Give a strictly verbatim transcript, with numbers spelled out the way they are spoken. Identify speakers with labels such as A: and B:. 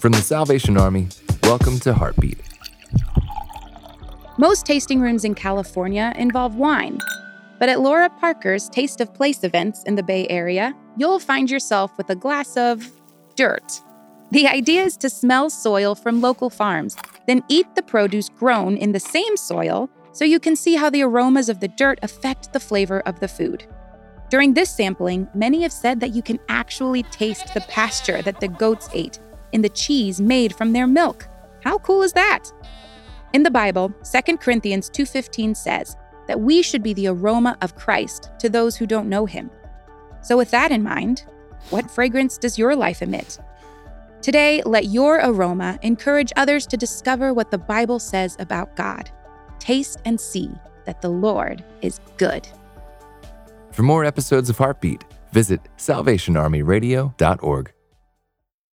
A: From the Salvation Army, welcome to Heartbeat.
B: Most tasting rooms in California involve wine. But at Laura Parker's Taste of Place events in the Bay Area, you'll find yourself with a glass of dirt. The idea is to smell soil from local farms, then eat the produce grown in the same soil so you can see how the aromas of the dirt affect the flavor of the food. During this sampling, many have said that you can actually taste the pasture that the goats ate in the cheese made from their milk. How cool is that? In the Bible, Second Corinthians two fifteen says that we should be the aroma of Christ to those who don't know him. So with that in mind, what fragrance does your life emit? Today, let your aroma encourage others to discover what the Bible says about God. Taste and see that the Lord is good.
A: For more episodes of Heartbeat, visit salvation army radio dot org.